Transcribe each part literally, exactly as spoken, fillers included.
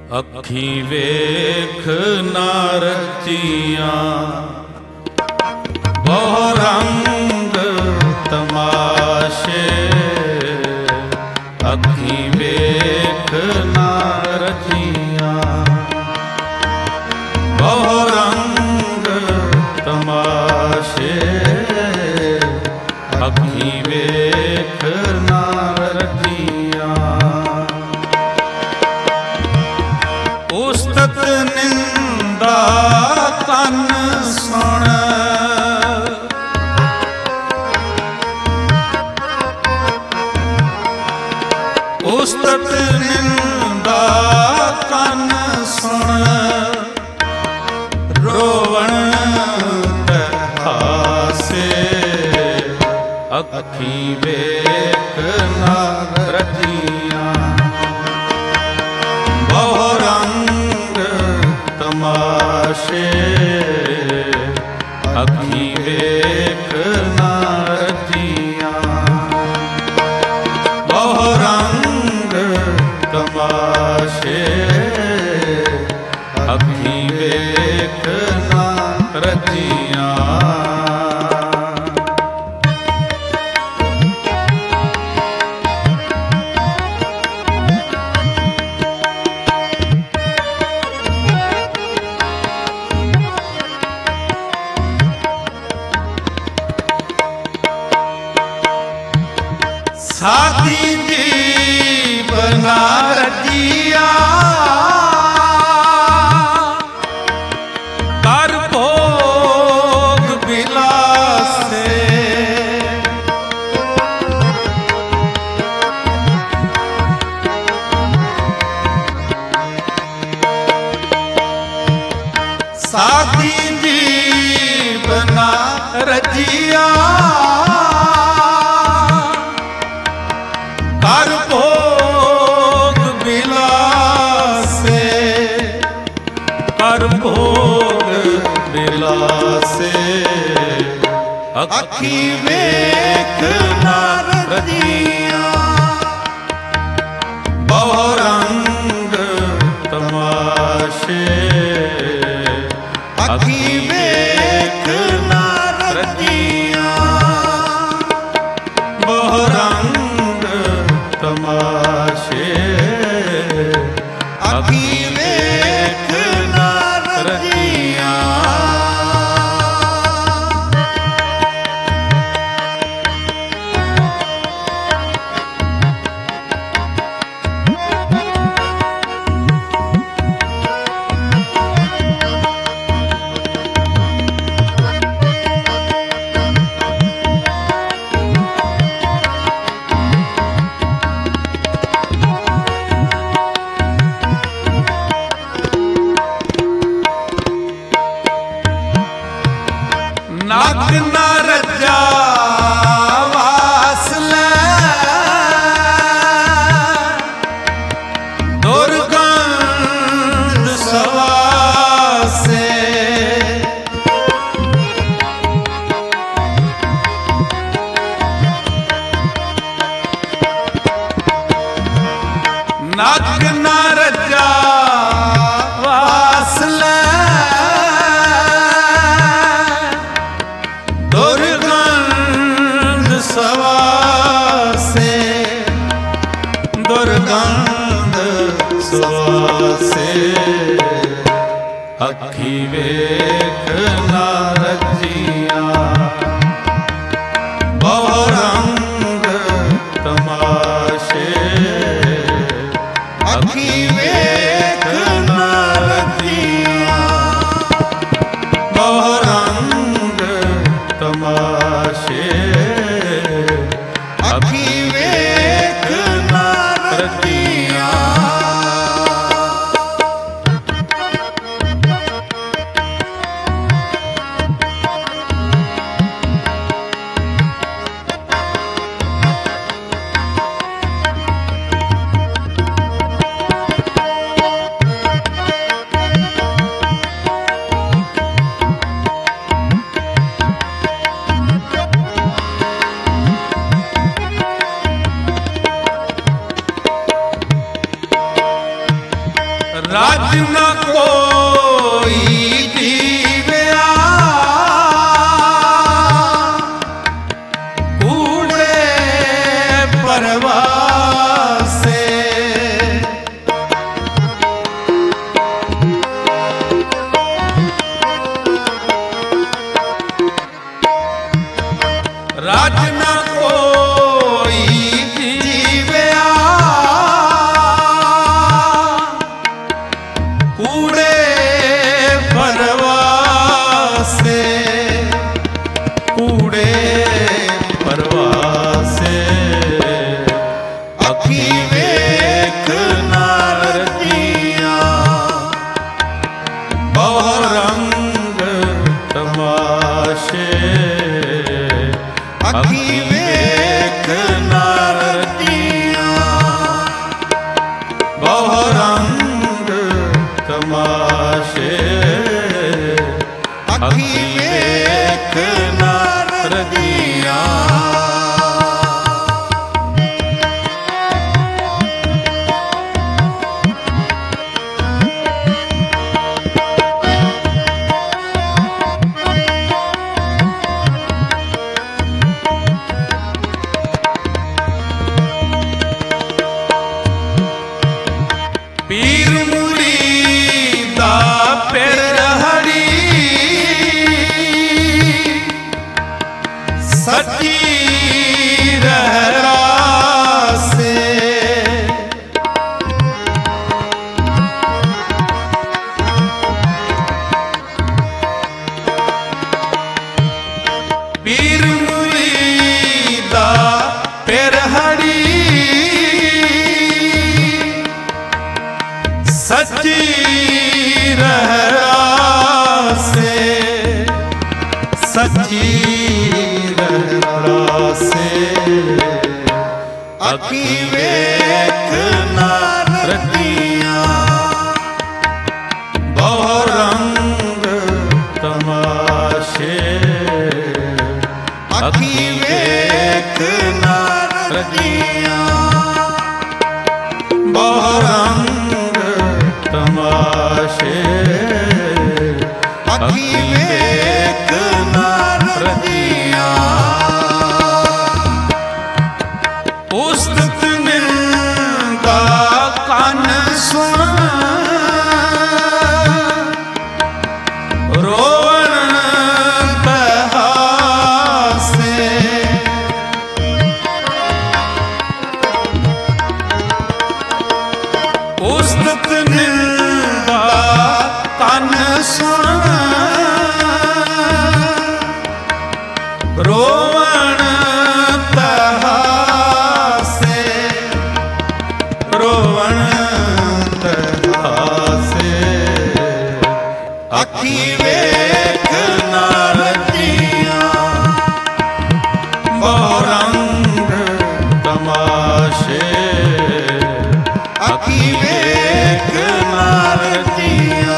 अखी वेख ना रचियां बहु रंग तमाशे। अखी वेख ना रचियां बहु रंग तमाशे। अखी वेख ना रचियां उस्तत निंदा कन सुन। उस्तत निंदा कन सुन रोवण हासे। अखी वेख ना रचियां बहु रंग तमाशे। अखी वेख ना रचियां बहु रंग तमाशे। अखी वेख ना रचियां साथी जीवना रचिया कर भोग विलासे। साथी जीवना रचिया कर भोग विलासे। कर भोग विलासे। अखी वेख ना रचियां बहु रंग तमाशे। अखी वेख ना रचियां बहु रंग तमाशे। अखी वेख ना रचियां नक न रजा वासले दुर्गंध सवासे। नक न रजा वासले दुर्गंध सवासे। दुर्गंध सवासे। अखी वेख ना रचियां बहु रंग तमाशे। अखी वेख ना रचियां बहु रंग तमाशे। अखी वेख ना रचियां राज न कोई दीवया कूड़े परवासे राज न कोई दीवया कूड़े परवासे कूड़े परवासे अखी वेख नारदियां बहुरंग तमाशे अखी वेख नारदियां बहुरंग तमाशे अखी वेख नारदियां पीर मुरीदा पेरहड़ी सच्ची रहरासे पीर मुरीदा पेरहड़ी सच्ची रहरासे सच्ची रहरासे अखी वेख नारदियां बहुरंग तमाशे अखी वेख नारदियां बहुरंग तमाशे अखी वेख नारदियां उस्तत निंदा कान सुन रोवन बहासे उस्तत निंदा कान सुन रोवन तहासे रोवन तहासे अखी वेख नारदियां बहुरंग तमाशे अखी वेख नारदियां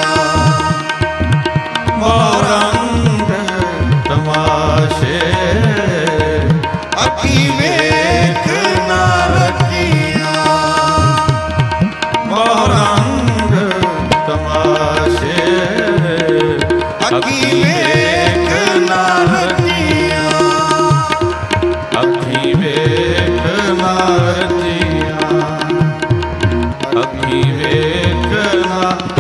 बहुरंग तमाशे अखी वेख नारदियां बहुरंग तमाशे अखी वेख नारदियां अखी वेख नारदियां अखी वेख नारदियां